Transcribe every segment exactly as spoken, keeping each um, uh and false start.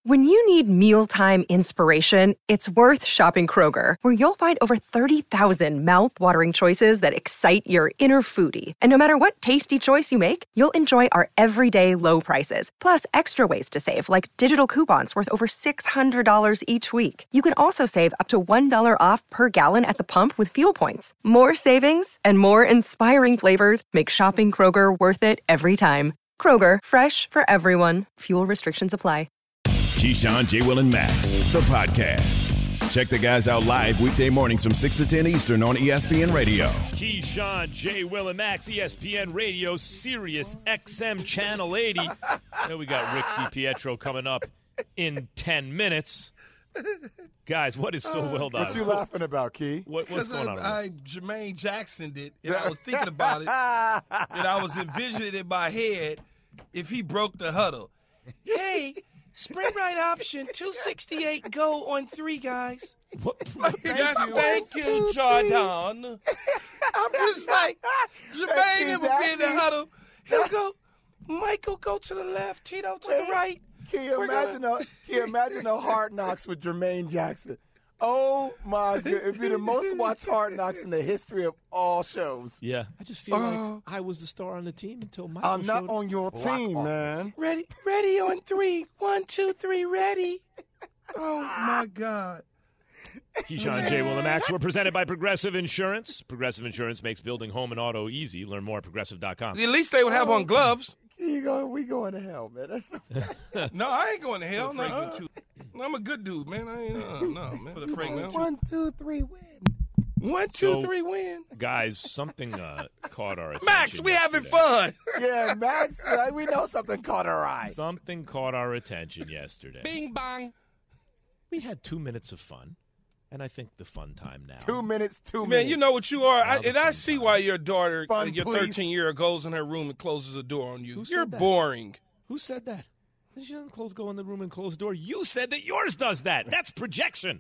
When you need mealtime inspiration, it's worth shopping Kroger, where you'll find over thirty thousand mouth-watering choices that excite your inner foodie. And no matter what tasty choice you make, you'll enjoy our everyday low prices, plus extra ways to save, like digital coupons worth over six hundred dollars each week. You can also save up to one dollar off per gallon at the pump with fuel points. More savings and more inspiring flavors make shopping Kroger worth it every time. Kroger, fresh for everyone. Fuel restrictions apply. Keyshawn, J. Will, and Max, the podcast. Check the guys out live weekday mornings from six to ten Eastern on E S P N Radio. Keyshawn, J. Will, and Max, E S P N Radio, Sirius X M Channel eighty. Then we got Rick DiPietro coming up in ten minutes. Guys, what is so well done? What you laughing about, Key? What, what's going on? I, I Jermaine Jackson did, and I was thinking about it, and I was envisioning in my head if he broke the huddle. Hey, sprint right option, two sixty-eight, go on three, guys. What? Thank you, thank you, Jordan. I'm just like, Jermaine would be in the huddle. He'll go, Michael, go to the left, Tito to the right. Can you We're imagine gonna... a, can you imagine a Hard Knocks with Jermaine Jackson? Oh, my God. It'd be the most watched Hard Knocks in the history of all shows. Yeah. I just feel Uh, like I was the star on the team until Michael I'm not showed on your team, Wow. man. Ready, ready on three. One, two, three, ready. Oh, my God. Keyshawn, J. Will, and Max. We're presented by Progressive Insurance. Progressive Insurance makes building home and auto easy. Learn more at progressive dot com. At least they would have on gloves. You go, we going to hell, man. That's No, I ain't going to hell. No, uh, I'm a good dude, man. I ain't, uh, no, man. For the Franklin. One, two, three, win. One, two, So- three, win. Guys, something uh, caught our attention. Max, we having yesterday. fun. Yeah, Max, uh, we know something caught our eye. Something caught our attention yesterday. Bing, bang. We had two minutes of fun, and I think the fun time now. Two minutes, two Man, minutes. you know what you are. I, Now the and I fun see time. why your daughter, uh, Fun, your please. thirteen-year-old, goes in her room and closes the door on you. Who said You're that? boring. Who said that? She doesn't close, go in the room and close the door. You said that yours does that. That's projection.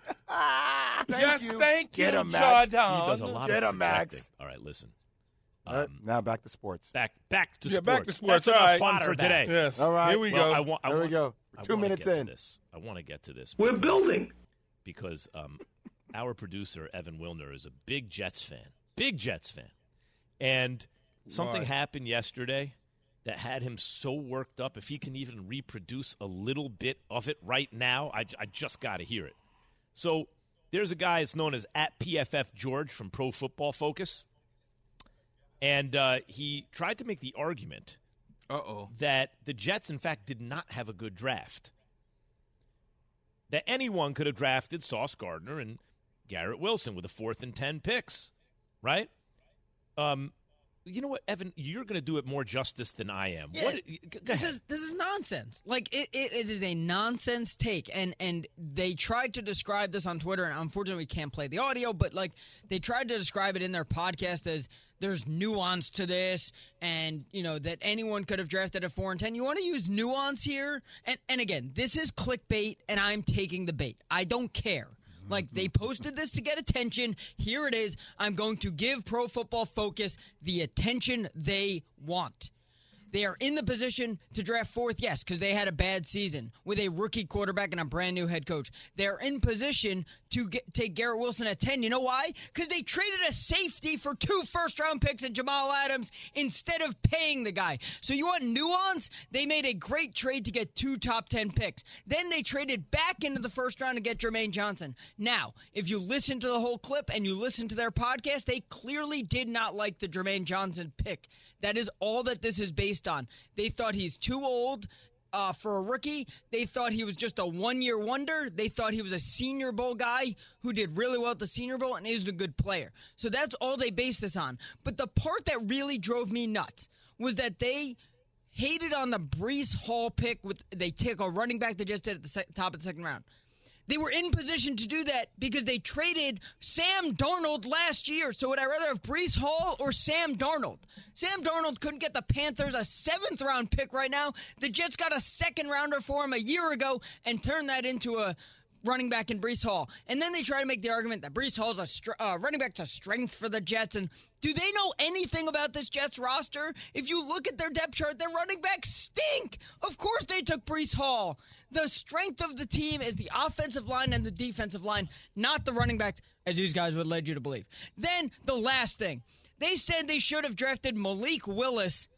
Thank Yes, you. thank Get you, him, Max. He Jordan. does a lot Get of him, Max. projecting. All right, listen. All right, Um, now back to sports. Back, back to Yeah, sports. back to sports. That's All enough right. fun for today. Yes. All right. Here we Well, go. I want, I There we want- go. I Two wanna minutes get to in. this. I want to get to this. We're because- building. Because um, our producer, Evan Wilner, is a big Jets fan. Big Jets fan. And something Why? happened yesterday that had him so worked up. If he can even reproduce a little bit of it right now, I, I just got to hear it. So there's a guy that's known as at P F F George from Pro Football Focus. And uh, he tried to make the argument Uh-oh. that the Jets, in fact, did not have a good draft. That anyone could have drafted Sauce Gardner and Garrett Wilson with a fourth and ten picks, right? Um, you know what, Evan? You're going to do it more justice than I am. Yeah, What? Go This ahead. is this is nonsense. Like it, it, it is a nonsense take, and and they tried to describe this on Twitter, and unfortunately we can't play the audio. But like they tried to describe it in their podcast as there's nuance to this, and you know that anyone could have drafted a four and ten. You want to use nuance here, and and again, this is clickbait, and I'm taking the bait. I don't care. Like, they posted this to get attention. Here it is. I'm going to give Pro Football Focus the attention they want. They are in the position to draft fourth, yes, because they had a bad season with a rookie quarterback and a brand-new head coach. They're in position to get, take Garrett Wilson at ten. You know why? Because they traded a safety for two first-round picks and Jamal Adams instead of paying the guy. So you want nuance? They made a great trade to get two top ten picks. Then they traded back into the first round to get Jermaine Johnson. Now, if you listen to the whole clip and you listen to their podcast, they clearly did not like the Jermaine Johnson pick. That is all that this is based on. They thought he's too old uh, for a rookie. They thought he was just a one-year wonder. They thought he was a Senior Bowl guy who did really well at the Senior Bowl and isn't a good player. So that's all they based this on. But the part that really drove me nuts was that they hated on the Breece Hall pick. With they take a running back they just did at the se- top of the second round. They were in position to do that because they traded Sam Darnold last year. So would I rather have Breece Hall or Sam Darnold? Sam Darnold couldn't get the Panthers a seventh-round pick right now. The Jets got a second-rounder for him a year ago and turned that into a running back in Breece Hall. And then they try to make the argument that Breece Hall's a str- uh, running back to strength for the Jets. And do they know anything about this Jets roster? If you look at their depth chart, their running backs stink. Of course they took Breece Hall. The strength of the team is the offensive line and the defensive line, not the running backs, as these guys would lead you to believe. Then the last thing. They said they should have drafted Malik Willis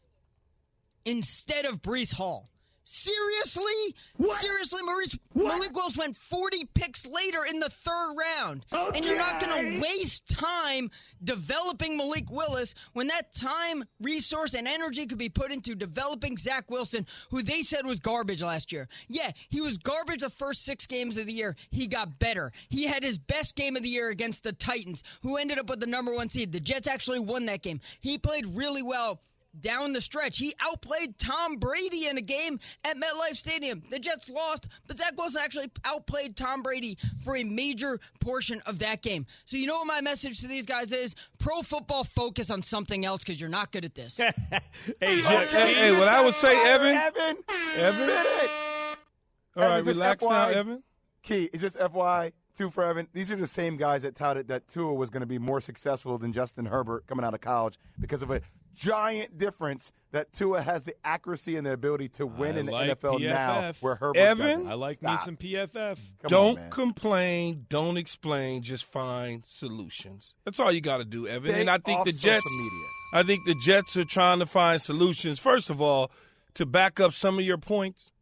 instead of Breece Hall. Seriously? What? Seriously, Maurice, Malik Willis went forty picks later in the third round. Okay. And you're not going to waste time developing Malik Willis when that time, resource, and energy could be put into developing Zach Wilson, who they said was garbage last year. Yeah, he was garbage the first six games of the year. He got better. He had his best game of the year against the Titans, who ended up with the number one seed. The Jets actually won that game. He played really well down the stretch. He outplayed Tom Brady in a game at MetLife Stadium. The Jets lost, but Zach Wilson actually outplayed Tom Brady for a major portion of that game. So you know what my message to these guys is? Pro football, focus on something else because you're not good at this. hey, hey, hey, hey, what I would say, Evan. Evan. Evan. It. All right, Evan, relax F Y, now, Evan. Key, it's just F Y, two for Evan. These are the same guys that touted that Tua was going to be more successful than Justin Herbert coming out of college because of a giant difference that Tua has the accuracy and the ability to win I in the like N F L P F F. now where Herbert Evan? doesn't. I like Stop. me some P F F. Come Don't on, complain. Don't explain. Just find solutions. That's all you got to do, Evan. Stay and I think off the social Jets. media. I think the Jets are trying to find solutions. First of all, to back up some of your points,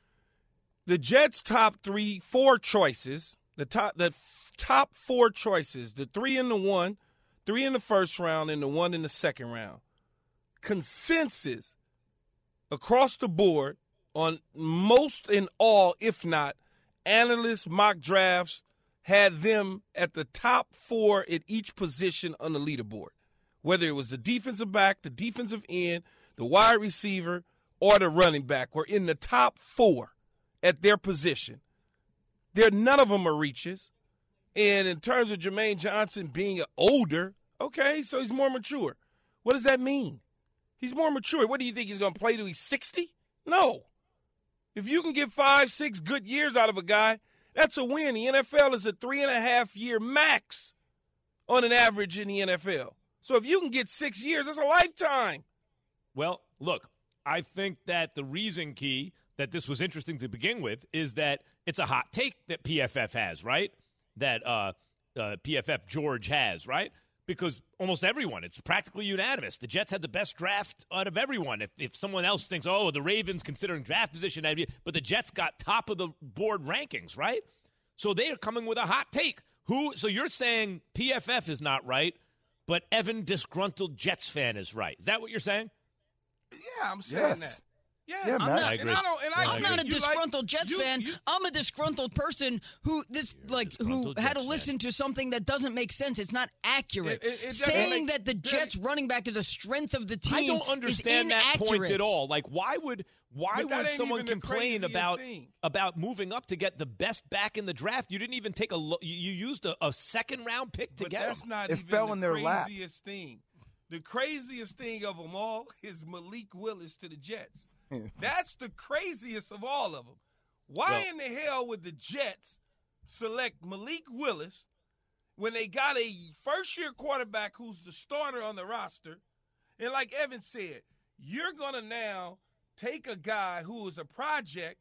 the Jets' top three, four choices, the top, the top four choices, the three in the one, three in the first round, and the one in the second round. Consensus across the board on most and all, if not, analysts, mock drafts had them at the top four at each position on the leaderboard, whether it was the defensive back, the defensive end, the wide receiver, or the running back were in the top four at their position. There, none of them are reaches. And in terms of Jermaine Johnson being older, okay, so he's more mature. What does that mean? He's more mature. What do you think he's going to play till he's sixty? No. If you can get five, six good years out of a guy, that's a win. The N F L is a three and a half year max on an average in the N F L. So if you can get six years, that's a lifetime. Well, look, I think that the reason, Key, that this was interesting to begin with is that it's a hot take that P F F has, right? That uh, uh, P F F George has, right? Because almost everyone, it's practically unanimous. The Jets had the best draft out of everyone. If if someone else thinks, oh, the Ravens considering draft position, but the Jets got top of the board rankings, right? So they are coming with a hot take. Who? So you're saying P F F is not right, but Evan, disgruntled Jets fan, is right. Is that what you're saying? Yeah, I'm saying Yes. that. Yeah, Yeah, I'm Matt. not, I agree. And I don't, and I I'm agree. not a You disgruntled like, Jets you, fan. You, I'm a disgruntled person who this like who disgruntled had to Jets listen to something that doesn't make sense. It's not accurate. It- it- it doesn't Saying make- that the Jets running back is a strength of the team. I don't understand is that point inaccurate. at all. Like, why would why But that would ain't someone even the complain craziest about thing. about moving up to get the best back in the draft? You didn't even take a lo- you you used a, a second round pick to but get that's him. not It even fell the in their lap. craziest thing. The craziest thing of them all is Malik Willis to the Jets. That's the craziest of all of them. Why Well- in the hell would the Jets select Malik Willis when they got a first-year quarterback who's the starter on the roster? And like Evan said, you're going to now take a guy who is a project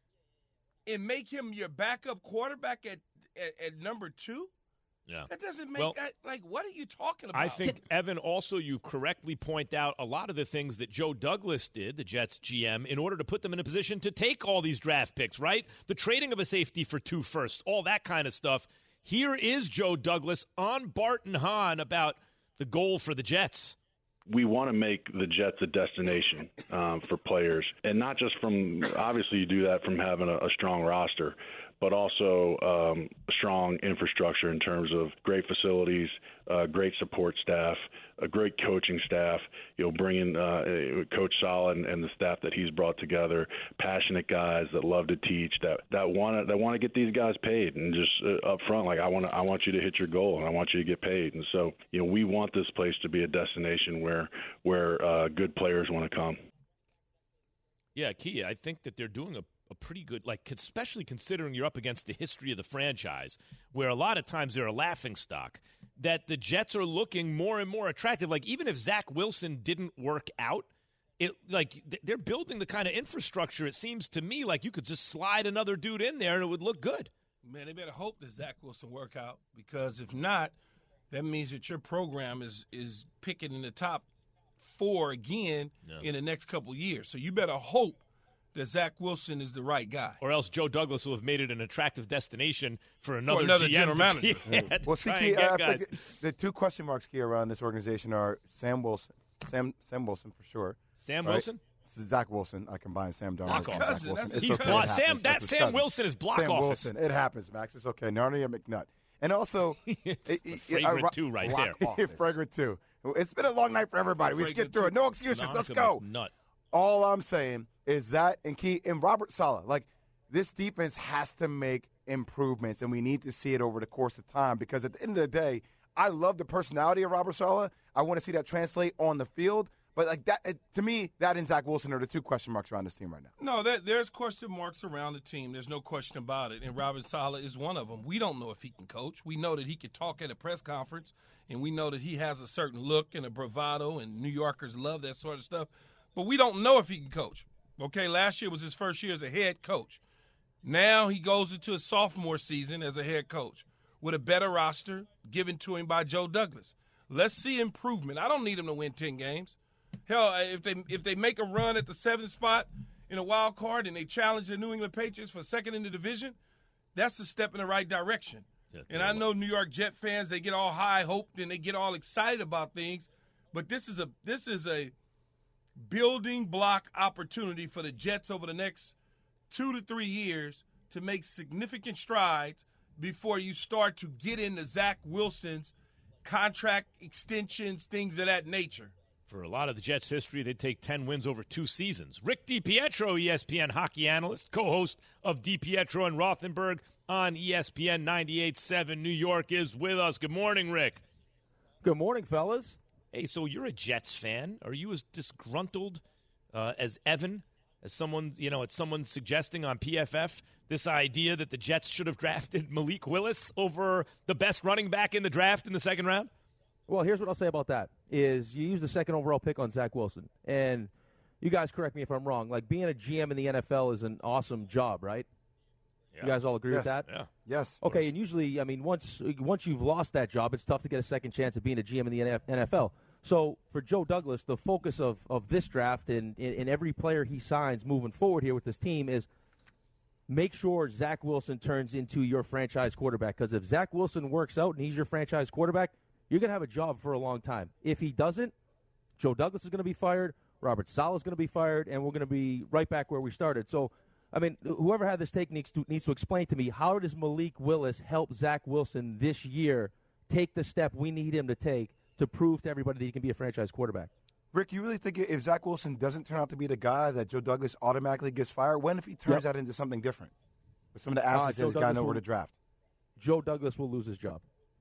and make him your backup quarterback at, at, at number two? Yeah. That doesn't make Well, that, like, what are you talking about? I think, Evan, also you correctly point out a lot of the things that Joe Douglas did, the Jets G M, in order to put them in a position to take all these draft picks, right? The trading of a safety for two firsts, all that kind of stuff. Here is Joe Douglas on Bart and Hahn about the goal for the Jets. We want to make the Jets a destination um, for players, and not just from, obviously you do that from having a, a strong roster, but also um, strong infrastructure in terms of great facilities, uh, great support staff, a great coaching staff, you know, bringing uh, Coach Saleh and, and the staff that he's brought together, passionate guys that love to teach, that that want to that want to get these guys paid, and just uh, up front, like I want I want you to hit your goal and I want you to get paid, and so you know we want this place to be a destination where where uh, good players want to come. Yeah, Key, I think that they're doing a a pretty good, like, especially considering you're up against the history of the franchise, where a lot of times they're a laughing stock, that the Jets are looking more and more attractive. Like, even if Zach Wilson didn't work out, it like they're building the kind of infrastructure, it seems to me, like you could just slide another dude in there and it would look good. Man, they better hope that Zach Wilson work out, because if not, that means that your program is is picking in the top four again no. in the next couple of years. So you better hope that Zach Wilson is the right guy. Or else Joe Douglas will have made it an attractive destination for another, for another G M general manager. Yeah, well, see, Key, uh, I think the two question marks here around this organization are Sam Wilson, Sam Sam Wilson for sure. Sam right? Wilson? Zach Wilson. I combine Sam Darnold and Zach Wilson. He's okay. block, Sam, that Sam cousin. Wilson is block Sam office. Wilson. It happens, Max. It's okay. Narnia McNutt. And also, it, it, Fragrant two right there. Fragrant two. It's been a long night for everybody. We skip through it. No excuses. Let's go. McNutt. All I'm saying is that, and Key, and Robert Saleh, like, this defense has to make improvements, and we need to see it over the course of time, because at the end of the day, I love the personality of Robert Saleh. I want to see that translate on the field. But, like, that, it, to me, that and Zach Wilson are the two question marks around this team right now. No, that, there's question marks around the team. There's no question about it. And Robert Saleh is one of them. We don't know if he can coach. We know that he can talk at a press conference, and we know that he has a certain look and a bravado, and New Yorkers love that sort of stuff. But we don't know if he can coach. Okay, last year was his first year as a head coach. Now he goes into his sophomore season as a head coach with a better roster given to him by Joe Douglas. Let's see improvement. I don't need him to win ten games. Hell, if they if they make a run at the seventh spot in a wild card and they challenge the New England Patriots for second in the division, that's a step in the right direction. And I know New York Jet fans, they get all high-hoped and they get all excited about things, but this is a this is a building block opportunity for the Jets over the next two to three years to make significant strides before you start to get into Zach Wilson's contract extensions, things of that nature. For a lot of the Jets' history, they take ten wins over two seasons. Rick DiPietro, E S P N hockey analyst, co-host of DiPietro and Rothenberg on E S P N ninety-eight point seven New York, is with us. Good morning, Rick. Good morning, fellas. Hey, so you're a Jets fan. Are you as disgruntled uh, as Evan, as someone, you know, as someone suggesting on P F F this idea that the Jets should have drafted Malik Willis over the best running back in the draft in the second round? Well, here's what I'll say about that, is you use the second overall pick on Zach Wilson. And you guys correct me if I'm wrong. Like, being a G M in the N F L is an awesome job, right? Yeah. You guys all agree yes. with that? Yeah. Yes. Okay, and usually, I mean, once once you've lost that job, it's tough to get a second chance at being a G M in the N F L. So for Joe Douglas, the focus of, of this draft and, and every player he signs moving forward here with this team is make sure Zach Wilson turns into your franchise quarterback. Because if Zach Wilson works out and he's your franchise quarterback, you're going to have a job for a long time. If he doesn't, Joe Douglas is going to be fired, Robert Saleh is going to be fired, and we're going to be right back where we started. So, I mean, whoever had this take needs to, needs to explain to me, how does Malik Willis help Zach Wilson this year take the step we need him to take to prove to everybody that he can be a franchise quarterback? Rick, you really think if Zach Wilson doesn't turn out to be the guy that Joe Douglas automatically gets fired? When if he turns yep. that into something different? With some of the assets uh, he's gotten over to draft. Joe Douglas will lose his job.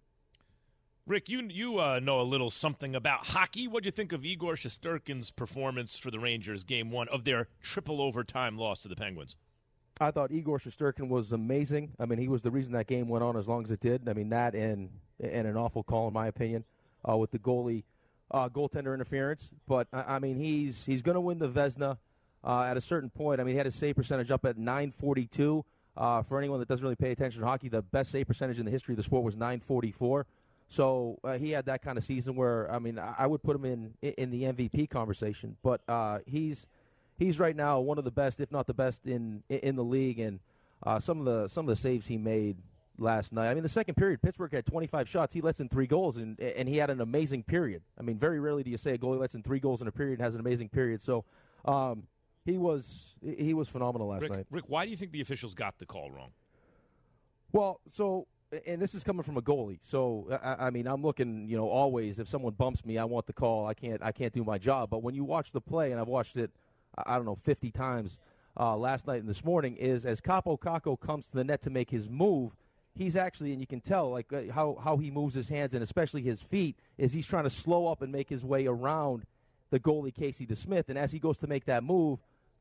Rick, you you uh, know a little something about hockey. What do you think of Igor Shesterkin's performance for the Rangers game one of their triple overtime loss to the Penguins? I thought Igor Shesterkin was amazing. I mean, he was the reason that game went on as long as it did. I mean, that and and an awful call, in my opinion, uh, with the goalie uh, goaltender interference. But, I mean, he's he's going to win the Vezina uh, at a certain point. I mean, he had his save percentage up at nine forty-two. Uh, for anyone that doesn't really pay attention to hockey, the best save percentage in the history of the sport was nine forty-four. So uh, he had that kind of season where, I mean, I would put him in in the M V P conversation. But uh, he's he's right now one of the best, if not the best, in in the league. And uh, some of the some of the saves he made last night. I mean, the second period, Pittsburgh had twenty-five shots. He lets in three goals, and and he had an amazing period. I mean, very rarely do you say a goalie lets in three goals in a period and has an amazing period. So um, he was he was phenomenal last Rick, night. Rick, why do you think the officials got the call wrong? Well, so. And this is coming from a goalie, so I, I mean, I'm looking, you know, always if someone bumps me, I want the call. I can't, I can't do my job. But when you watch the play, and I've watched it, I don't know, fifty times uh, last night and this morning, is as Kaapo Kakko comes to the net to make his move, he's actually, and you can tell like uh, how how he moves his hands and especially his feet, is he's trying to slow up and make his way around the goalie Casey DeSmith. And as he goes to make that move,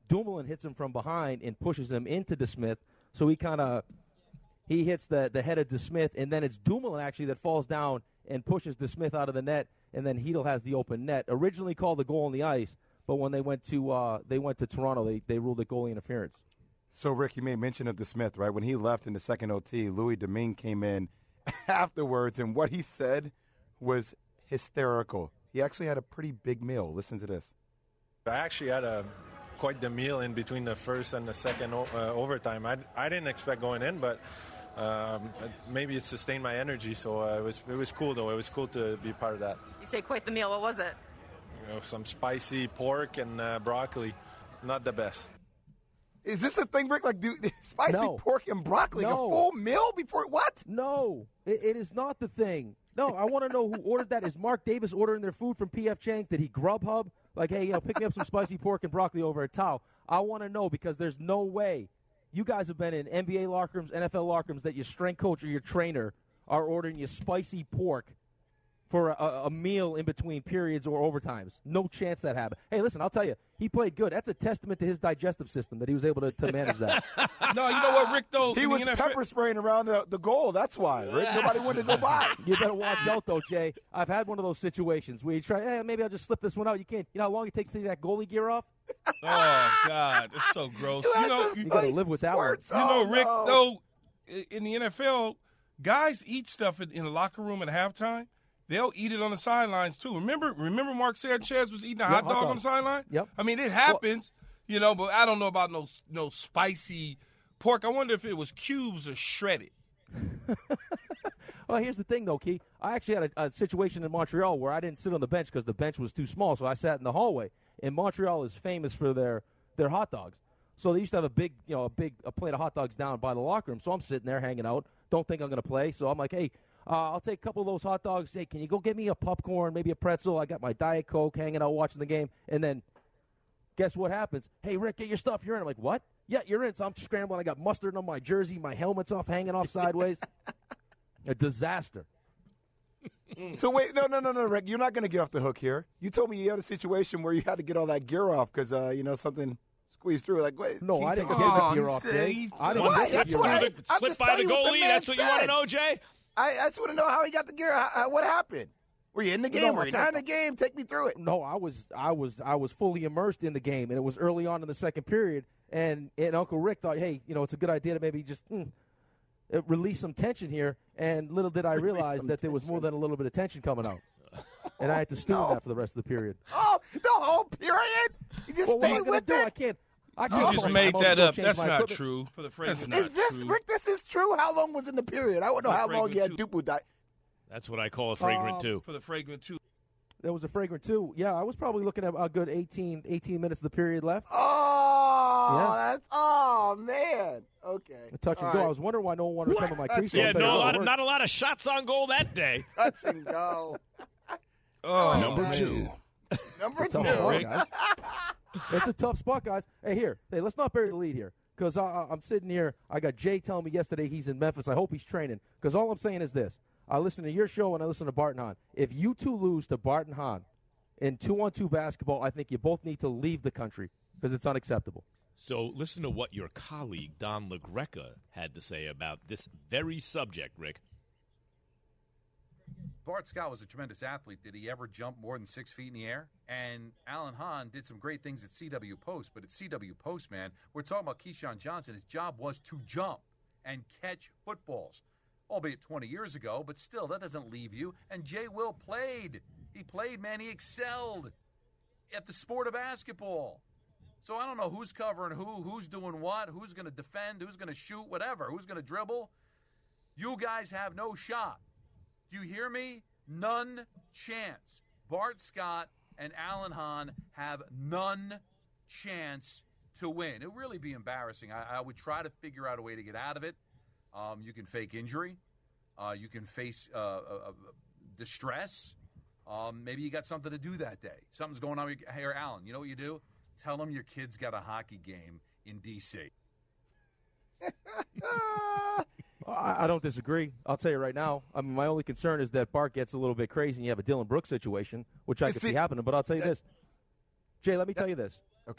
Dumoulin hits him from behind and pushes him into DeSmith. So he kind of he hits the, the head of DeSmith, and then it's Dumoulin actually that falls down and pushes DeSmith out of the net, and then Hedl has the open net. Originally called the goal on the ice, but when they went to uh, they went to Toronto, they, they ruled it goalie interference. So, Rick, you made mention of DeSmith, right? When he left in the second O T, Louis Domingue came in afterwards, and what he said was hysterical. He actually had a pretty big meal. Listen to this. I actually had a quite the meal in between the first and the second uh, overtime. I, I didn't expect going in, but um, maybe it sustained my energy. So uh, it was it was cool though. It was cool to be part of that. You say quite the meal. What was it? You know, some spicy pork and uh, broccoli. Not the best. Is this a thing, Rick? Like, dude, spicy No. pork and broccoli, No. a full meal before what? No, it, it is not the thing. No, I want to know who ordered that. Is Mark Davis ordering their food from P F Chang's? Did he Grubhub? Like, hey, you know, pick me up some spicy pork and broccoli over at Tao. I want to know because there's no way. You guys have been in N B A locker rooms, N F L locker rooms, that your strength coach or your trainer are ordering you spicy pork for a, a meal in between periods or overtimes. No chance that happened. Hey, listen, I'll tell you, he played good. That's a testament to his digestive system that he was able to, to manage that. No, you know what, Rick, though? He in the was N F L pepper spraying around the, the goal. That's why, Rick. Nobody wanted to go by. You better watch out, though, Jay. I've had one of those situations where you try, hey, maybe I'll just slip this one out. You can't. You know how long it takes to take that goalie gear off? Oh, God, it's so gross. You know, You got to live with that one. Squirts. You know, Oh, Rick, no. though, i- in the N F L, guys eat stuff in, in the locker room at halftime. They'll eat it on the sidelines, too. Remember remember Mark Sanchez was eating a hot hot dog dog. on the sideline? Yep. I mean, it happens, you know, but I don't know about no no spicy pork. I wonder if it was cubes or shredded. Well, here's the thing, though, Key. I actually had a, a situation in Montreal where I didn't sit on the bench because the bench was too small, so I sat in the hallway. And Montreal is famous for their, their hot dogs. So they used to have a big, you know, a big a plate of hot dogs down by the locker room. So I'm sitting there hanging out. Don't think I'm going to play. So I'm like, hey, uh, I'll take a couple of those hot dogs. Hey, can you go get me a popcorn, maybe a pretzel? I got my Diet Coke, hanging out watching the game. And then guess what happens? Hey, Rick, get your stuff. You're in. I'm like, what? Yeah, you're in. So I'm scrambling. I got mustard on my jersey. My helmet's off, hanging off sideways. A disaster. So wait, no, no, no, no, Rick. You're not going to get off the hook here. You told me you had a situation where you had to get all that gear off because, uh, you know, something squeezed through. Like, wait, No, can you I take didn't us- get Oh, the gear he off, said Jay. he- I didn't What? get the That's gear what off. I- I'm Slip just by the telling you what the goalie. man That's what you want to said. know, Jay? I, I just want to know how he got the gear. How, what happened? Were you in the No, game? Were I'll you tell not in you. the game? Take me through it. No, I was, I was, I was fully immersed in the game, and it was early on in the second period. And and Uncle Rick thought, hey, you know, it's a good idea to maybe just mm, uh, release some tension here. And little did I realize some that there was more tension. than a little bit of tension coming out, and I had to stew No. on that for the rest of the period. Oh, the whole period? You just Well, what am I stayed going with to do? I it? can't. I You can't just I'm made gonna that go up. change That's my not equipment. true. For the phrase, Is not this, true. Rick, this is true? How long was in the period? I want to know For how long you had fragrant Dupu die. That's what I call a fragrant Um, two. For the fragrant, too. There was a fragrant too. Yeah, I was probably looking at a good eighteen, eighteen minutes of the period left. Oh, Yeah. that's, oh, man. Okay. A touch and All go. right. I was wondering why no one wanted to come to my crease. Touch I'll Yeah, tell you no, a what, lot it of, worked. not a lot of shots on goal that day. Touch and go. Oh, Number man. two. Number Tough two. spot, Rick. guys. It's a tough spot, guys. Hey, here. Hey, let's not bury the lead here. Because I'm sitting here. I got Jay telling me yesterday he's in Memphis. I hope he's training. Because all I'm saying is this. I listen to your show and I listen to Bart and Hahn. If you two lose to Bart and Hahn in two-on-two basketball, I think you both need to leave the country because it's unacceptable. So listen to what your colleague, Don LaGreca, had to say about this very subject, Rick. Bart Scott was a tremendous athlete. Did he ever jump more than six feet in the air? And Alan Hahn did some great things at C W Post, but at C W Post, man, we're talking about Keyshawn Johnson. His job was to jump and catch footballs, albeit twenty years ago, but still, that doesn't leave you. And Jay Will played. He played, man. He excelled at the sport of basketball. So I don't know who's covering who, who's doing what, who's going to defend, who's going to shoot, whatever, who's going to dribble. You guys have no shot. Do you hear me? None chance. Bart Scott and Alan Hahn have none chance to win. It would really be embarrassing. I, I would try to figure out a way to get out of it. Um, you can fake injury. Uh, you can face uh, uh, distress. Um, maybe you got something to do that day. Something's going on. Hey, Alan, you know what you do? Tell them your kid's got a hockey game in D C I, I don't disagree. I'll tell you right now. I mean, my only concern is that Bart gets a little bit crazy and you have a Dylan Brooks situation, which I You can see- see happening. But I'll tell you Yeah. this. Jay, let me tell you this. Okay.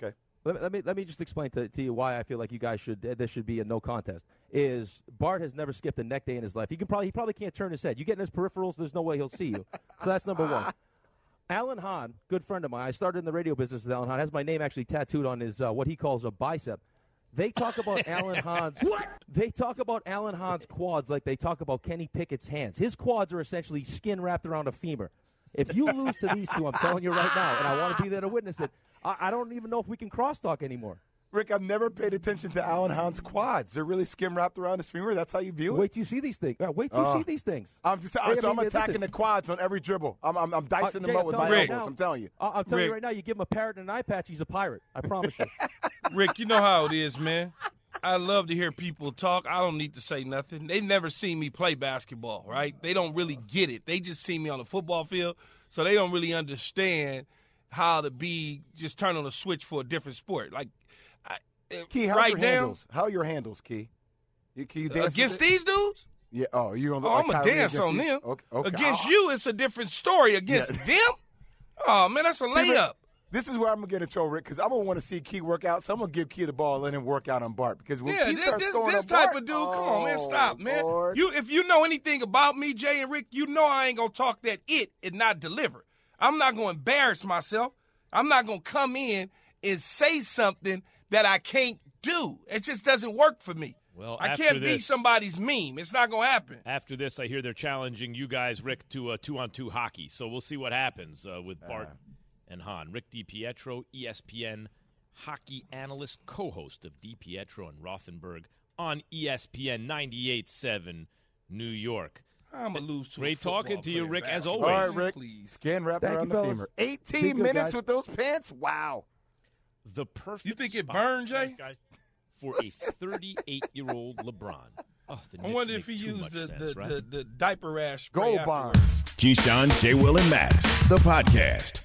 Let me, let me let me just explain to, to you why I feel like you guys should this should be a no contest. Is Bart has never skipped a neck day in his life. He can probably he probably can't turn his head. You get in his peripherals, there's no way he'll see you. So that's number one. Alan Hahn, good friend of mine. I started in the radio business with Alan Hahn. Has my name actually tattooed on his uh, what he calls a bicep. They talk about Alan Hahn's what? They talk about Alan Hahn's quads like they talk about Kenny Pickett's hands. His quads are essentially skin wrapped around a femur. If you lose to these two, I'm telling you right now, and I want to be there to witness it, I, I don't even know if we can crosstalk anymore. Rick, I've never paid attention to Alan Hahn's quads. They're really skin wrapped around his femur. That's how you view it? Wait till you see these things. Uh, wait till you uh, see these things. I'm just I so mean, I'm attacking listen. the quads on every dribble. I'm I'm, I'm dicing uh, them Jay, up with my right elbows. now, I'm telling you. Uh, I'm telling Rick. you right now, you give him a parrot and an eye patch, he's a pirate. I promise you. Rick, you know how it is, man. I love to hear people talk. I don't need to say nothing. They've never seen me play basketball, right? They don't really get it. They just see me on the football field, so they don't really understand how to be just turn on a switch for a different sport. Like, I, Key, how's right your now, handles? How are your handles, Key? You, can you dance against with it? these dudes? Yeah. Oh, you on? Oh, I'm like gonna Kyrie dance against on you? them. Okay. okay. Against Oh. you, it's a different story. Against Yeah. them, oh man, that's a See, Rick, layup. This is where I'm gonna get in trouble, Rick, because I'm gonna want to see Key work out. So I'm gonna give Key the ball and let him work out on Bart. Because when Yeah, Key this, starts this, scoring this on type Bart, of dude. Come on, man, oh, stop, man. Lord. You, if you know anything about me, Jay and Rick, you know I ain't gonna talk that it and not deliver. I'm not gonna embarrass myself. I'm not gonna come in and say something that I can't do. It just doesn't work for me. Well, I after can't be this- somebody's meme. It's not gonna happen. After this, I hear they're challenging you guys, Rick, to a two-on-two hockey. So we'll see what happens uh, with Bart and Hahn. Rick DiPietro, E S P N hockey analyst, co-host of DiPietro and Rothenberg on E S P N ninety-eight point seven New York. I'm going to lose to a Great talking football to you, player Rick, as basketball. always. All right, Rick. Please. Skin wrapped Thank around you, the fellas. femur. Be eighteen good, minutes guys. with those pants. Wow. The perfect You think it spot burned, Jay? for a thirty-eight-year-old LeBron. Oh, the I Knicks wonder make if he too used much the, sense, the, right? the, the diaper rash spray Gold afterwards. bond. Keyshawn, J. Will, and Max, the podcast.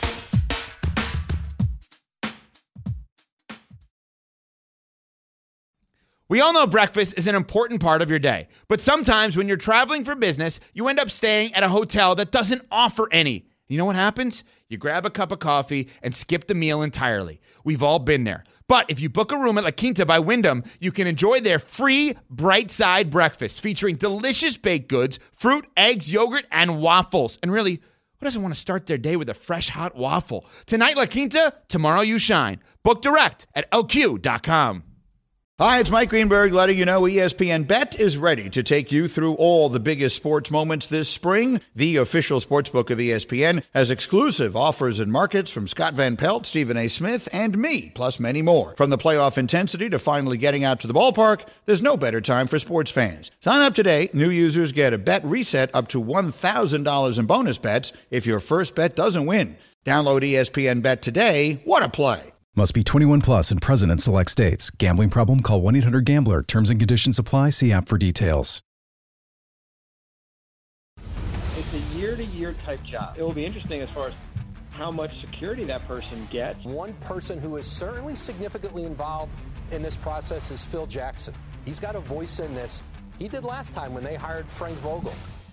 We all know breakfast is an important part of your day, but sometimes when you're traveling for business, you end up staying at a hotel that doesn't offer any. You know what happens? You grab a cup of coffee and skip the meal entirely. We've all been there. But if you book a room at La Quinta by Wyndham, you can enjoy their free Bright Side breakfast featuring delicious baked goods, fruit, eggs, yogurt, and waffles. And really, who doesn't want to start their day with a fresh hot waffle? Tonight, La Quinta, tomorrow you shine. Book direct at L Q dot com. Hi, it's Mike Greenberg letting you know E S P N Bet is ready to take you through all the biggest sports moments this spring. The official sportsbook of E S P N has exclusive offers and markets from Scott Van Pelt, Stephen A. Smith, and me, plus many more. From the playoff intensity to finally getting out to the ballpark, there's no better time for sports fans. Sign up today. New users get a bet reset up to one thousand dollars in bonus bets if your first bet doesn't win. Download E S P N Bet today. What a play. Must be twenty-one plus and present in select states. Gambling problem? Call one eight hundred gambler. Terms and conditions apply. See app for details. It's a year-to-year type job. It will be interesting as far as how much security that person gets. One person who is certainly significantly involved in this process is Phil Jackson. He's got a voice in this. He did last time when they hired Frank Vogel.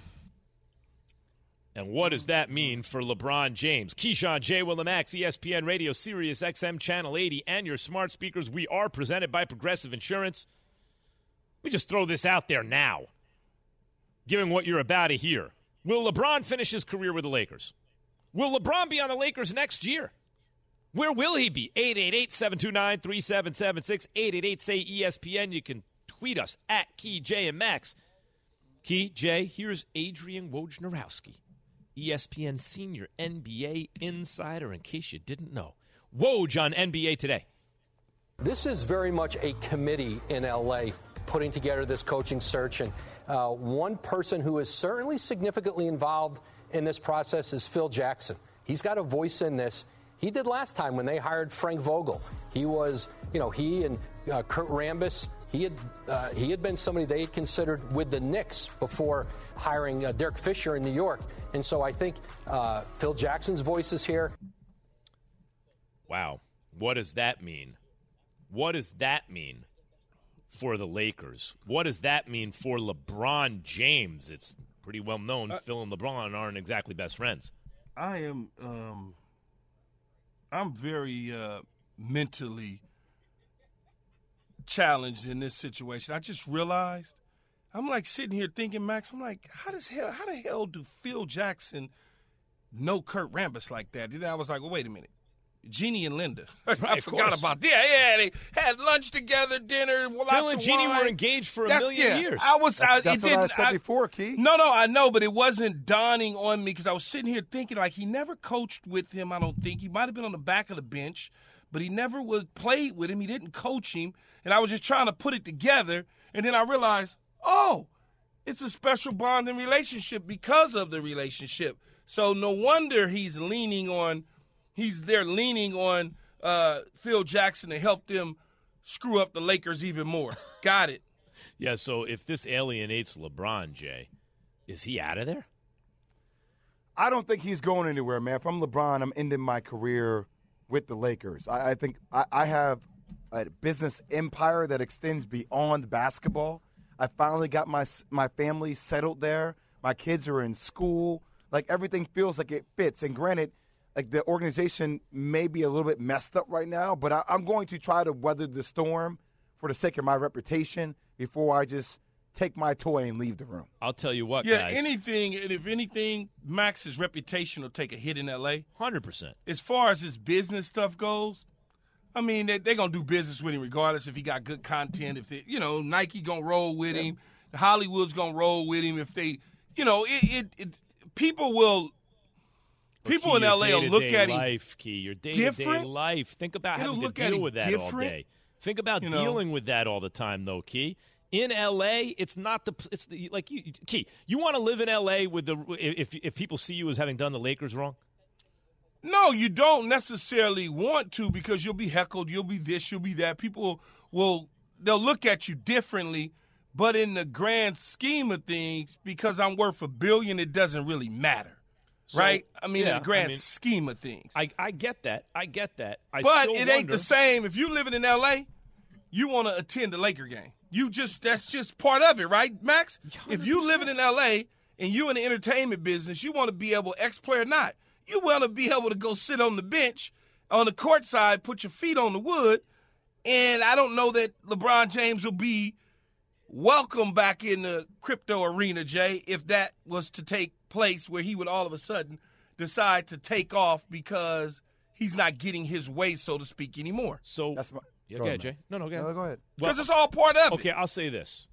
And what does that mean for LeBron James? Keyshawn, J. Will, and Max, E S P N Radio, Sirius X M Channel eighty, and your smart speakers. We are presented by Progressive Insurance. We just throw this out there now, given what you're about to hear. Will LeBron finish his career with the Lakers? Will LeBron be on the Lakers next year? Where will he be? eight eight eight, seven two nine, three seven seven six, eight eight eight, S A Y, E S P N. You can tweet us at Key, J, and Max. Key, J, here's Adrian Wojnarowski, E S P N senior N B A insider, in case you didn't know. Woj on N B A Today. This is very much a committee in L A putting together this coaching search. And uh, one person who is certainly significantly involved in this process is Phil Jackson. He's got a voice in this. He did last time when they hired Frank Vogel. He was, you know, he and uh, Kurt Rambis, he had uh, he had been somebody they had considered with the Knicks before hiring uh, Derek Fisher in New York. And so I think uh, Phil Jackson's voice is here. Wow. What does that mean? What does that mean for the Lakers? What does that mean for LeBron James? It's pretty well known uh, Phil and LeBron aren't exactly best friends. I am um, I'm very uh, mentally challenged in this situation. I just realized, I'm like sitting here thinking, Max, I'm like, how does hell, how the hell do Phil Jackson know Kurt Rambis like that? Then I was like, well, wait a minute. Jeannie and Linda. Right, I forgot course. about that. Yeah, yeah, they had lunch together, dinner, lots Phil and of Jeannie wine. were engaged for a That's- million yeah, years. I was. That's, I, that's it what I didn't- said I- before, Key. No, no, I know, but it wasn't dawning on me because I was sitting here thinking like he never coached with him. I don't think he might have been on the back of the bench, but he never was played with him. He didn't coach him, and I was just trying to put it together, and then I realized, oh, it's a special bonding relationship because of the relationship. So no wonder he's leaning on, he's there leaning on uh, Phil Jackson to help them screw up the Lakers even more. Got it. Yeah, so if this alienates LeBron, Jay, is he out of there? I don't think he's going anywhere, man. If I'm LeBron, I'm ending my career with the Lakers. I, I think I, I have a business empire that extends beyond basketball. I finally got my my family settled there. My kids are in school. Like, everything feels like it fits. And granted, like, the organization may be a little bit messed up right now, but I, I'm going to try to weather the storm for the sake of my reputation before I just take my toy and leave the room. I'll tell you what, Yeah, guys. anything, and if anything, Max's reputation will take a hit in L A. one hundred percent. As far as his business stuff goes, I mean, they're they going to do business with him regardless if he got good content. If they, you know, Nike going to roll with him. Hollywood's going to roll with him. If they, you know, it, it, it people will, people Key, in L A will look day-to-day at him life, Key, your day-to-day different. life. Think about It'll having look to at deal him with that all different. day. Think about You know. dealing with that all the time, though, Key. In L A, it's not the it's the like you Key. You want to live in L A with the if if people see you as having done the Lakers wrong. No, you don't necessarily want to because you'll be heckled, you'll be this, you'll be that. People will they'll look at you differently, but in the grand scheme of things, because I'm worth a billion, it doesn't really matter. So, right? I mean, yeah, in the grand I mean, scheme of things. I I get that. I get that. I but still it wonder, ain't the same. If you living in L A, you want to attend the Laker game. You just that's just part of it, right, Max? one hundred percent. If you living in L A and you in the entertainment business, you want to be able, ex-player or not, you want to be able to go sit on the bench on the court side, put your feet on the wood, and I don't know that LeBron James will be welcome back in the crypto arena, Jay, if that was to take place where he would all of a sudden decide to take off because he's not getting his way, so to speak, anymore. So That's my, yeah, go go ahead, ahead, man. Jay. No, no, go ahead. No, go ahead. Because it's all part of Okay, it. I'll say this.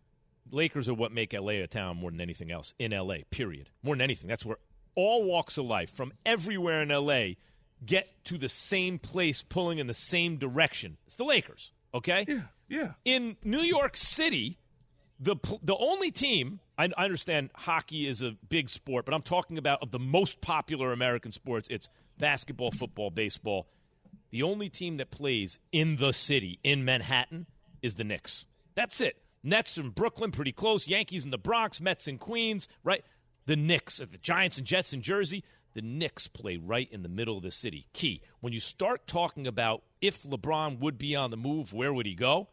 Lakers are what make L A a town more than anything else in L A, period. More than anything. That's where all walks of life from everywhere in L A get to the same place pulling in the same direction. It's the Lakers, okay? Yeah, yeah. In New York City, the the only team, I, I understand hockey is a big sport, but I'm talking about of the most popular American sports, it's basketball, football, baseball. The only team that plays in the city, in Manhattan, is the Knicks. That's it. Nets in Brooklyn, pretty close. Yankees in the Bronx, Mets in Queens, right? The Knicks, the Giants and Jets in Jersey. The Knicks play right in the middle of the city. Key, when you start talking about if LeBron would be on the move, where would he go?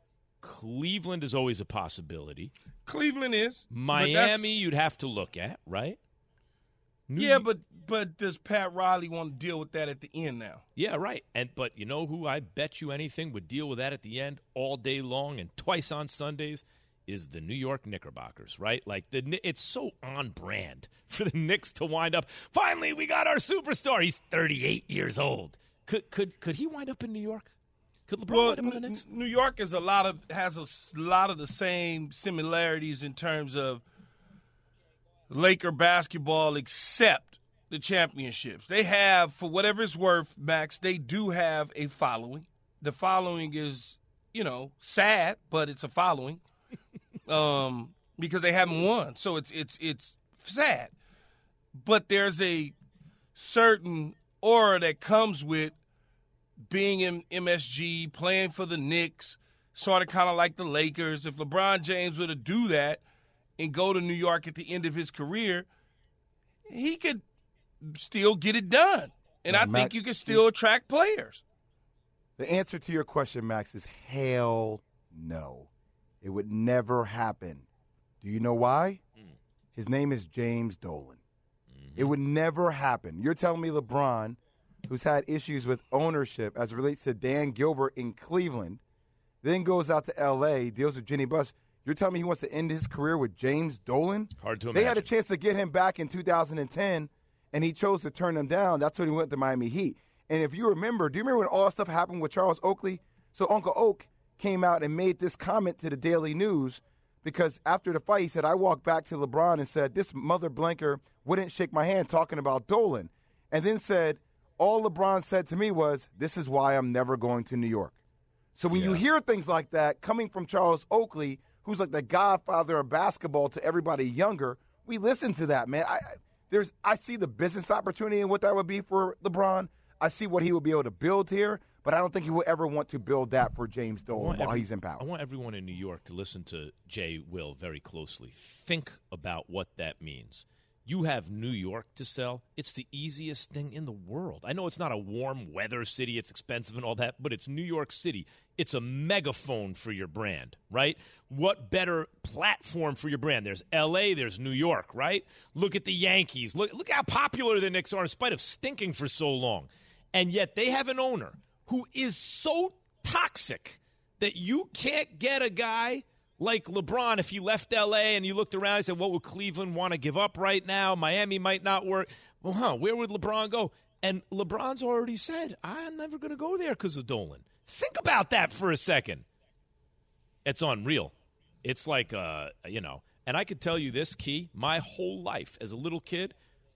Cleveland is always a possibility. Cleveland is. but Miami, that's- you'd have to look at, right? New Yeah, but but does Pat Riley want to deal with that at the end now? Yeah, right. And but you know who I bet you anything would deal with that at the end all day long and twice on Sundays is the New York Knickerbockers, right? Like the it's so on brand for the Knicks to wind up. Finally, we got our superstar. He's thirty-eight years old. Could could could he wind up in New York? Could LeBron Well, wind up in the N- Knicks? New York is a lot of has a s- lot of the same similarities in terms of Laker basketball, except the championships. They have, for whatever it's worth, Max, they do have a following. The following is, you know, sad, but it's a following um, because they haven't won. So it's it's it's sad. But there's a certain aura that comes with being in M S G, playing for the Knicks, sort of kind of like the Lakers. If LeBron James were to do that and go to New York at the end of his career, he could still get it done. And Now, I Max, think you can still attract players. The answer to your question, Max, is hell no. It would never happen. Do you know why? Mm. His name is James Dolan. Mm-hmm. It would never happen. You're telling me LeBron who's had issues with ownership as it relates to Dan Gilbert in Cleveland, then goes out to L A, deals with Jenny Buss. You're telling me he wants to end his career with James Dolan? Hard to They imagine. had a chance to get him back in two thousand ten, and he chose to turn them down. That's when he went to Miami Heat. And if you remember, do you remember when all that stuff happened with Charles Oakley? So Uncle Oak came out and made this comment to the Daily News because after the fight, he said, I walked back to LeBron and said, this mother blanker wouldn't shake my hand talking about Dolan. And then said, all LeBron said to me was, this is why I'm never going to New York. So when yeah. you hear things like that coming from Charles Oakley, who's like the godfather of basketball to everybody younger, we listen to that, man. I, I there's I see the business opportunity and what that would be for LeBron. I see what he would be able to build here, but I don't think he will ever want to build that for James Dolan while every, he's in power. I want everyone in New York to listen to Jay Will very closely. Think about what that means. You have New York to sell. It's the easiest thing in the world. I know it's not a warm weather city. It's expensive and all that, but it's New York City. It's a megaphone for your brand, right? What better platform for your brand? There's L A, there's New York, right? Look at the Yankees. Look, look how popular the Knicks are in spite of stinking for so long. And yet they have an owner who is so toxic that you can't get a guy like LeBron, if he left L A and you looked around and said, what would Cleveland want to give up right now? Miami might not work. Well, huh, where would LeBron go? And LeBron's already said, I'm never going to go there because of Dolan. Think about that for a second. It's unreal. It's like, uh, you know, and I could tell you this, Key, my whole life as a little kid,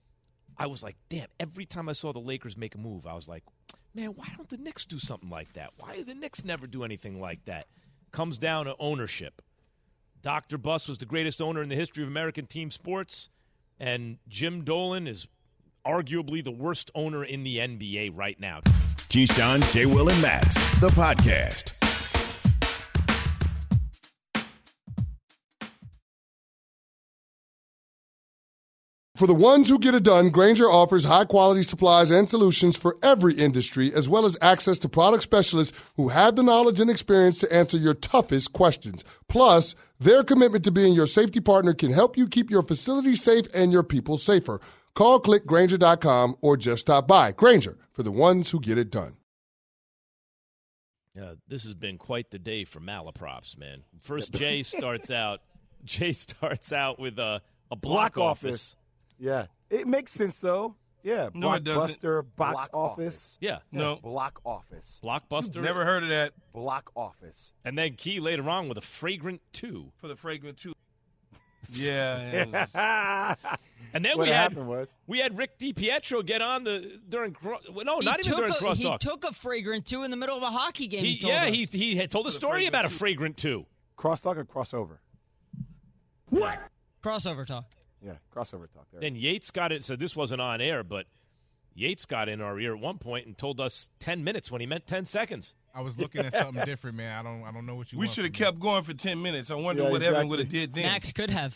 I was like, damn, every time I saw the Lakers make a move, I was like, man, why don't the Knicks do something like that? Why do the Knicks never do anything like that? Comes down to ownership. Doctor Buss was the greatest owner in the history of American team sports, and Jim Dolan is arguably the worst owner in the N B A right now. Keyshawn, J. Will, and Max, the podcast. For the ones who get it done, Grainger offers high-quality supplies and solutions for every industry, as well as access to product specialists who have the knowledge and experience to answer your toughest questions. Plus, their commitment to being your safety partner can help you keep your facility safe and your people safer. Call, click Grainger dot com, or just stop by. Grainger, for the ones who get it done. Uh, this has been quite the day for malaprops, man. First, Jay starts out. Jay starts out with a, a block, block office. office. Yeah, it makes sense though. Yeah, no, it doesn't. Blockbuster, box Block office. office. Yeah, no, block office. Blockbuster. Never heard of that. Block office. And then Key later on with a fragrant two for the fragrant two. Yeah. yeah. And then what we had was? we had Rick DiPietro get on the during no, he not even during a, crosstalk. He took a fragrant two in the middle of a hockey game. He, he told yeah, us. he he had told a story about a fragrant two. Crosstalk or crossover? What? Crossover talk. Yeah, crossover talk. There. Then Yates got it. So this wasn't on air, but Yates got in our ear at one point and told us ten minutes when he meant ten seconds. I was looking at something different, man. I don't, I don't know what you. We want should have from kept me. going for ten minutes. I wonder Yeah, what exactly. Evan would have did then. Max could have.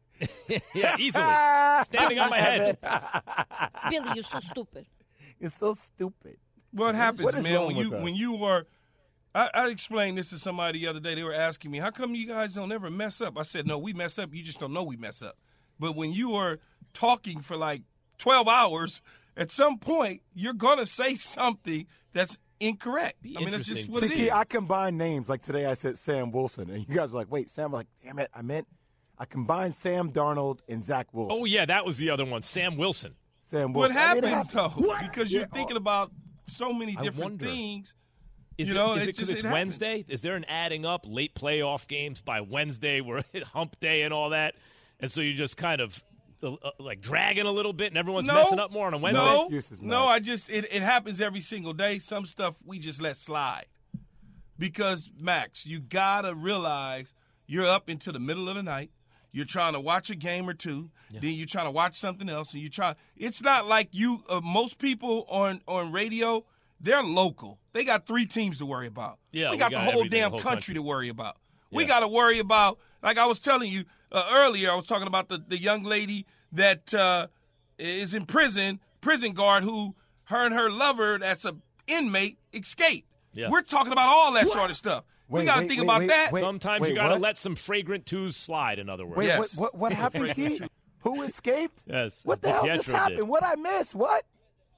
Yeah, easily. Standing on my head. Billy, you're so stupid. It's so stupid. What happens, What is man, wrong when with you us? when you are I, I explained this to somebody the other day. They were asking me, how come you guys don't ever mess up? I said, no, we mess up. You just don't know we mess up. But when you are talking for like twelve hours, at some point, you're going to say something that's incorrect. Be I mean, that's just what See, it Key, is. I combine names. Like today I said Sam Wilson. And you guys are like, wait, Sam? I'm like, damn it. I meant I combined Sam Darnold and Zach Wilson. Oh, yeah, that was the other one, Sam Wilson. Sam What Wilson. I mean, it happens, happens. though, What? because you're Yeah. thinking about so many I different wonder. things. Is you it, know, is it it because just- it's it happens. Wednesday? Is there an adding up late playoff games by Wednesday where hump day and all that? And so you're just kind of uh, like dragging a little bit and everyone's no, messing up more on a Wednesday? No, Excuses, no, Mike. I just it, it happens every single day. Some stuff we just let slide. Because, Max, you got to realize you're up into the middle of the night. You're trying to watch a game or two. Yeah. Then you're trying to watch something else. And you try. It's not like you, uh, most people on, on radio, they're local. They got three teams to worry about. Yeah, we we got, got the whole everything, damn the whole country, country. to worry about. We Yeah. got to worry about, like I was telling you uh, earlier, I was talking about the, the young lady that uh, is in prison, prison guard, who her and her lover, that's a inmate, escaped. Yeah. We're talking about all that sort of stuff. Wait, we got to wait, think wait, about wait, that. wait. Sometimes you got to what? let some fragrant twos slide, in other words. Wait, Yes. what, what, what happened, Key? Who escaped? Yes. What the hell just DiPietro happened? did. What I missed? What?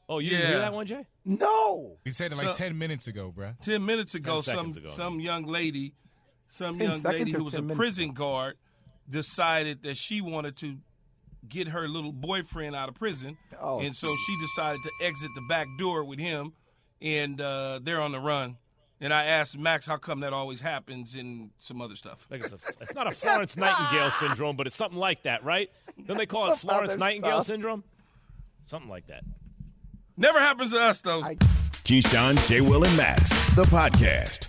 Oh, you didn't Yeah. hear that one, Jay? No. He said it like So- ten minutes ago, bruh. Ten minutes ago, Ten some seconds ago, some young lady, some Ten young seconds lady or who was a ten minutes prison ago? guard decided that she wanted to get her little boyfriend out of prison, Oh. and so she decided to exit the back door with him, and uh, they're on the run. And I asked Max how come that always happens and some other stuff. Like it's, a, it's not a Florence Nightingale syndrome, but it's something like that, right? Don't they call it Some other Florence Nightingale stuff. syndrome? Something like that. Never happens to us, though. Keyshawn, J. Will, and Max, the podcast.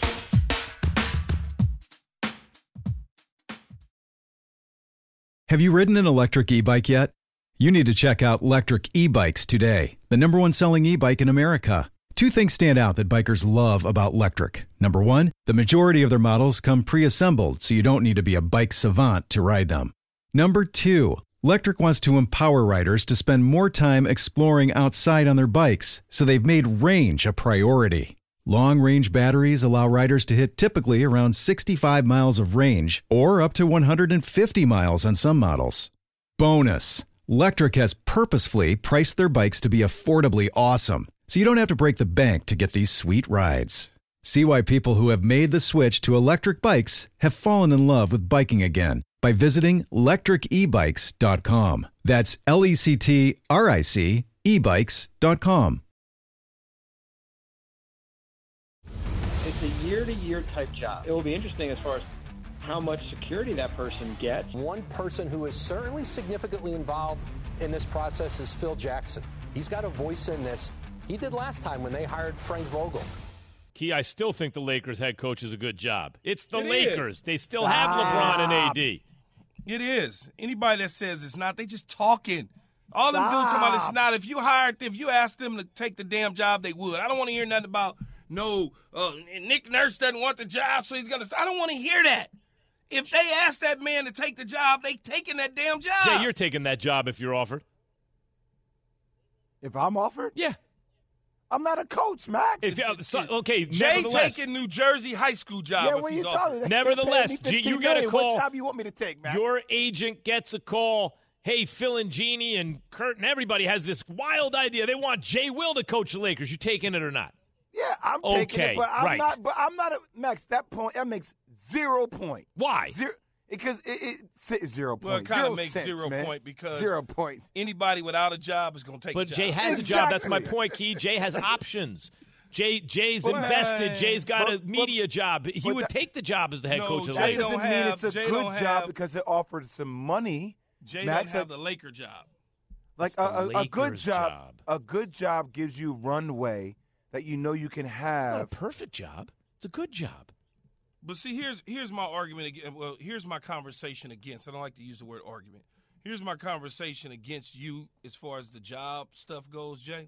Have you ridden an electric e-bike yet? You need to check out Lectric E-Bikes today, the number one selling e-bike in America. Two things stand out that bikers love about Lectric. Number one, the majority of their models come pre-assembled, so you don't need to be a bike savant to ride them. Number two, Lectric wants to empower riders to spend more time exploring outside on their bikes, so they've made range a priority. Long-range batteries allow riders to hit typically around sixty-five miles of range, or up to one hundred fifty miles on some models. Bonus, Lectric has purposefully priced their bikes to be affordably awesome, so you don't have to break the bank to get these sweet rides. See why people who have made the switch to electric bikes have fallen in love with biking again by visiting lectric e bikes dot com. That's L E C T R I C e bikes dot com. It's a year-to-year type job. It will be interesting as far as how much security that person gets. One person who is certainly significantly involved in this process is Phil Jackson. He's got a voice in this. He did last time when they hired Frank Vogel. Key, I still think the Lakers head coach is a good job. It's the It Lakers. is. They still have LeBron and A D. It is. Anybody that says it's not, they just talking. All them dudes talking about it's not. If you hired, if you asked them to take the damn job, they would. I don't want to hear nothing about, no, uh, Nick Nurse doesn't want the job, so he's going to. I don't want to hear that. If they ask that man to take the job, they taking that damn job. Jay, you're taking that job if you're offered. If I'm offered? Yeah. I'm not a coach, Max. If, uh, so, okay, Jay nevertheless. taking New Jersey high school job. Yeah, if what are he's you offered. talking about? Nevertheless, They pay me G, you fifteen got a million. call. What job you want me to take, Max? Your agent gets a call. Hey, Phil and Jeannie and Kurt and everybody has this wild idea. They want Jay Will to coach the Lakers. You taking it or not? Yeah, I'm taking Okay, it, but I'm right. not. But I'm not a Max. That point that makes zero point. Why? Zero because it, it zero point. Well, it kind zero of makes cents, zero man. point because zero point. anybody without a job is going to take But a job. Jay has a job. That's my Exactly. point, Key. Jay has options. Jay Jay's But- invested. Jay's got but- a media job. He but would that- take the job as the head No, coach of the That Jay Lakers. don't doesn't mean have- it's a Jay good don't job have- because it offered some money. Jay Max, don't have the Laker job. Like It's the a, a, a good Lakers' job, job. a good job gives you runway that you know you can It's have. not a perfect job. It's a good job. But see, here's here's my argument again. Well, here's my conversation against. I don't like to use the word argument. Here's my conversation against you as far as the job stuff goes, Jay.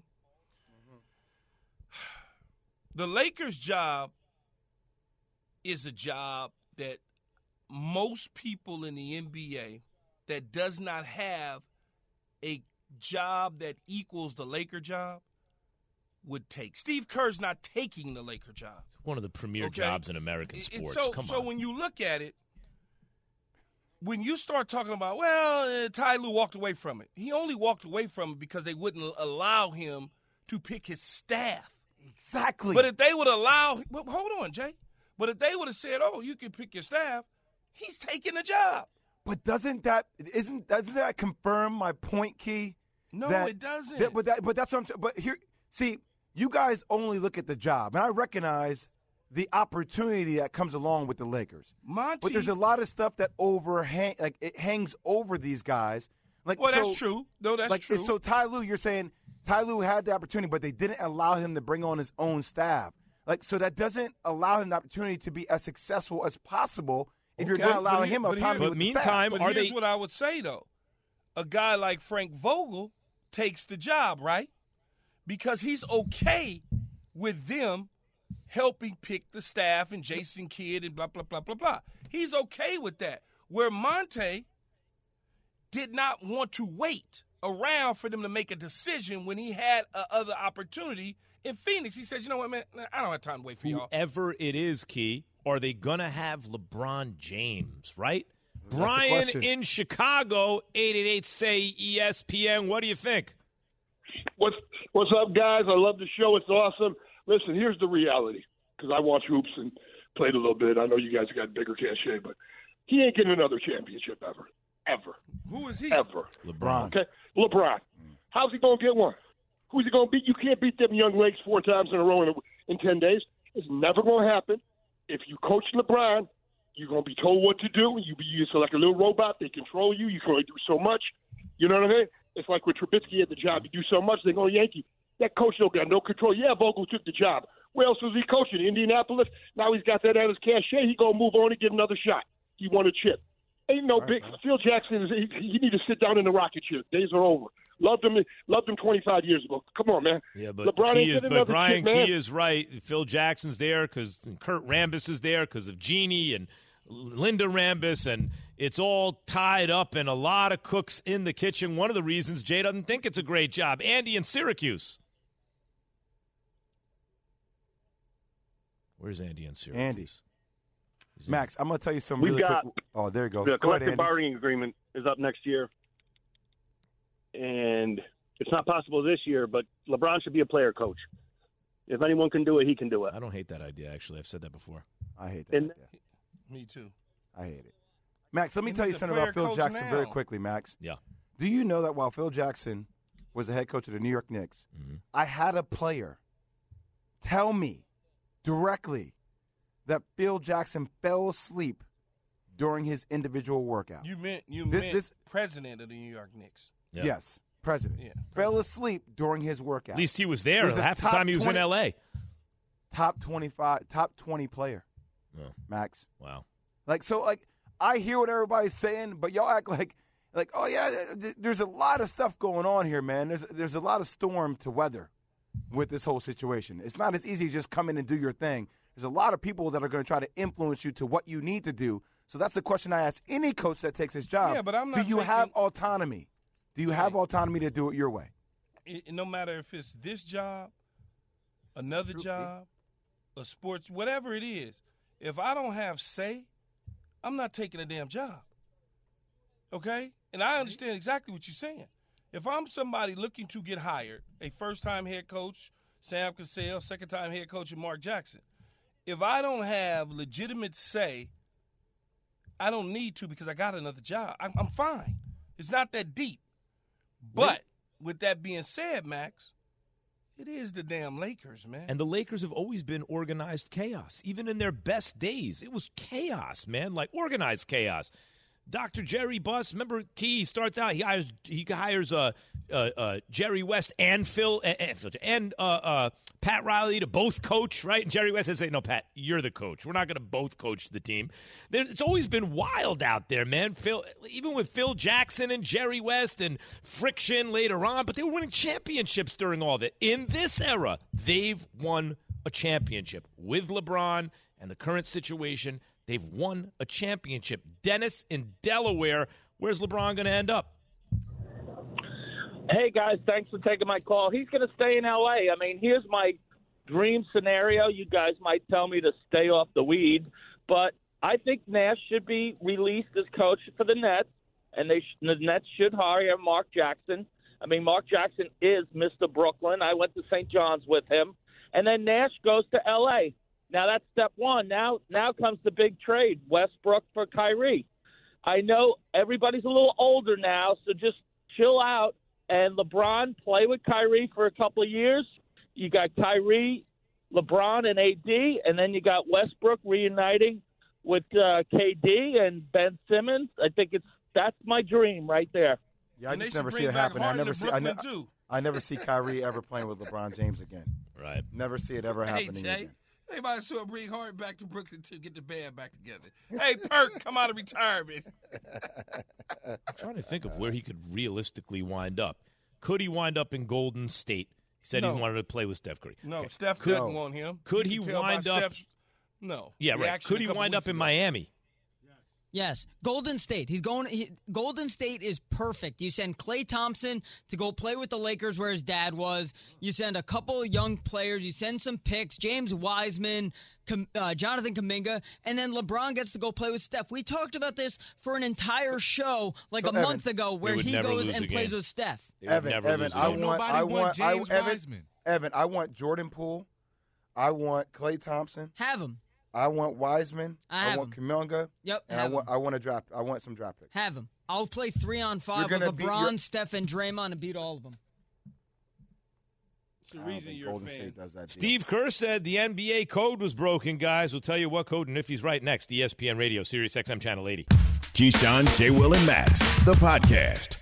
The Lakers' job is a job that most people in the N B A that does not have a job that equals the Laker job would take. Steve Kerr's not taking the Laker job. It's one of the premier Okay. jobs in American It- sports. So, Come so on. when you look at it, when you start talking about, well, uh, Ty Lue walked away from it. He only walked away from it because they wouldn't allow him to pick his staff. Exactly. But if they would allow, well, hold on, Jay. But if they would have said, oh, you can pick your staff, he's taking the job. But doesn't that isn't doesn't that confirm my point, Key? No, That- it doesn't. that- but that but that's what I'm. T- but here, see, you guys only look at the job, and I recognize the opportunity that comes along with the Lakers. Monty, But there's a lot of stuff that overhang, like it hangs over these guys. Like, well, so, that's true. No, that's like, true. So Ty Lue, you're saying Ty Lue had the opportunity, but they didn't allow him to bring on his own staff. Like, so that doesn't allow him the opportunity to be as successful as possible if you're Okay, not but allowing here- him but autonomy here- with But the staff. meantime, But are here's they? what I would say, though. A guy like Frank Vogel takes the job, right? Because he's okay with them helping pick the staff and Jason Kidd and blah, blah, blah, blah, blah. He's okay with that. Where Monte did not want to wait around for them to make a decision when he had a other opportunity in Phoenix. He said, you know what, man, I don't have time to wait for y'all. Whoever it is, Key, are they going to have LeBron James, right? the Brian question. in Chicago, eight eight eight, say E S P N. What do you think? What's What's up, guys? I love the show. It's awesome. Listen, here's the reality, because I watch hoops and played a little bit. I know you guys got bigger cachet, but he ain't getting another championship ever. Ever. Who is he? Ever. LeBron. Okay? LeBron. How's he going to get one? Who's he going to beat? You can't beat them young legs four times in a row in, a, in ten days. It's never going to happen. If you coach LeBron, you're going to be told what to do. You be used like a little robot. They control you. You can only do so much. You know what I mean? It's like when Trubisky had the job. You do so much, they go Yankee. That coach don't got no control. Yeah, Vogel took the job. Where else was he coaching? Indianapolis? Now he's got that at his cachet. He going to move on and get another shot. He won a chip. Ain't no big. Phil Jackson is. He, he need to sit down in the rocket chair. Days are over. Loved him. Loved him twenty-five years ago. Come on, man. Yeah, but LeBron Key ain't is, getting but another Brian chip, man. Key is right. Phil Jackson's there because Kurt Rambis is there because of Jeannie and Linda Rambis, and it's all tied up and a lot of cooks in the kitchen. One of the reasons Jay doesn't think it's a great job. Andy in Syracuse. Where's Andy in Syracuse? Andy. Max, I'm going to tell you something We've really got quick. Oh, there you go. The Go collective ahead, Andy. bargaining agreement is up next year, and it's not possible this year, but LeBron should be a player coach. If anyone can do it, he can do it. I don't hate that idea, actually. I've said that before. I hate that And, idea. Me too. I hate it. Max, let me And tell you he's a something player about Phil coach Jackson now. very quickly, Max. Yeah. Do you know that while Phil Jackson was the head coach of the New York Knicks, mm-hmm. I had a player tell me directly that Phil Jackson fell asleep during his individual workout. You meant you This- meant this- president of the New York Knicks. Yeah. Yes, president. Yeah, Fell asleep during his workout. At least he was there He was a half the top time he was twenty in L A. Top twenty-five, top twenty player, Oh, Max. wow. Like, so, like, I hear what everybody's saying, but y'all act like, like, oh, yeah, th- there's a lot of stuff going on here, man. There's, there's a lot of storm to weather with this whole situation. It's not as easy as just come in and do your thing. There's a lot of people that are going to try to influence you to what you need to do. So that's a question I ask any coach that takes his job. Yeah, but I'm do not you taking- have autonomy? Do you have autonomy to do it your way? It, no matter if it's this job, another job, a sports, whatever it is, if I don't have say, I'm not taking a damn job. Okay? And I understand exactly what you're saying. If I'm somebody looking to get hired, a first-time head coach, Sam Cassell, second-time head coach, and Mark Jackson, if I don't have legitimate say, I don't need to because I got another job. I'm, I'm fine. It's not that deep. But with that being said, Max, it is the damn Lakers, man. And the Lakers have always been organized chaos. Even in their best days, it was chaos, man, like organized chaos. Doctor Jerry Buss, remember, Key starts out, he hires he hires uh, uh, uh, Jerry West and Phil and, and uh, uh, Pat Riley to both coach, right? And Jerry West says, "No, Pat, you're the coach. We're not going to both coach the team." There, it's always been wild out there, man. Phil, even with Phil Jackson and Jerry West and friction later on, but they were winning championships during all that. In this era, they've won a championship with LeBron and the current situation. They've won a championship. Dennis in Delaware, where's LeBron going to end up? Hey, guys, thanks for taking my call. He's going to stay in L A. I mean, here's my dream scenario. You guys might tell me to stay off the weed, but I think Nash should be released as coach for the Nets, and they sh- the Nets should hire Mark Jackson. I mean, Mark Jackson is Mister Brooklyn. I went to Saint John's with him. And then Nash goes to L A. Now, that's step one. Now now comes the big trade, Westbrook for Kyrie. I know everybody's a little older now, so just chill out. And LeBron, play with Kyrie for a couple of years. You got Kyrie, LeBron, and A D, and then you got Westbrook reuniting with uh, K D and Ben Simmons. I think it's that's my dream right there. Yeah, I And they just should never see bring it back happen. I Harden never to see. I, ne- Brooklyn, too. I never see Kyrie ever playing with LeBron James again. Right. Never see it ever Hey, happening Jay, again. they might as well bring Harden back to Brooklyn to get the band back together. Hey, Perk, come out of retirement. I'm trying to think of where he could realistically wind up. Could he wind up in Golden State? He said No. he wanted to play with Steph Curry. No, Okay. Steph Could- doesn't want him. Could You he can tell by wind up? Steph's- No. Yeah, right. reaction Could a he couple wind weeks up in ago. Miami? Yes, Golden State. He's going. He, Golden State is perfect. You send Klay Thompson to go play with the Lakers where his dad was. You send a couple of young players. You send some picks. James Wiseman, uh, Jonathan Kuminga, and then LeBron gets to go play with Steph. We talked about this for an entire show like so a Evan, month ago, where he goes and plays with Steph. Evan, Evan, I want, Nobody I want want, James I, Evan, Wiseman. Evan, I want Jordan Poole. I want Klay Thompson. Have him. I want Wiseman. I, have want him. Kuminga. Yep, and I have want him. I want to draft. I want some draft picks. Have him. I'll play three on five You're with gonna beat LeBron, your- Steph, and Draymond and beat all of them. It's the reason you're Golden a fan. State does that. deal. Steve Kerr said the N B A code was broken, guys. We'll tell you what code and if he's right next. E S P N Radio, Sirius X M Channel eighty. Keyshawn, J. Will, and Max, the podcast.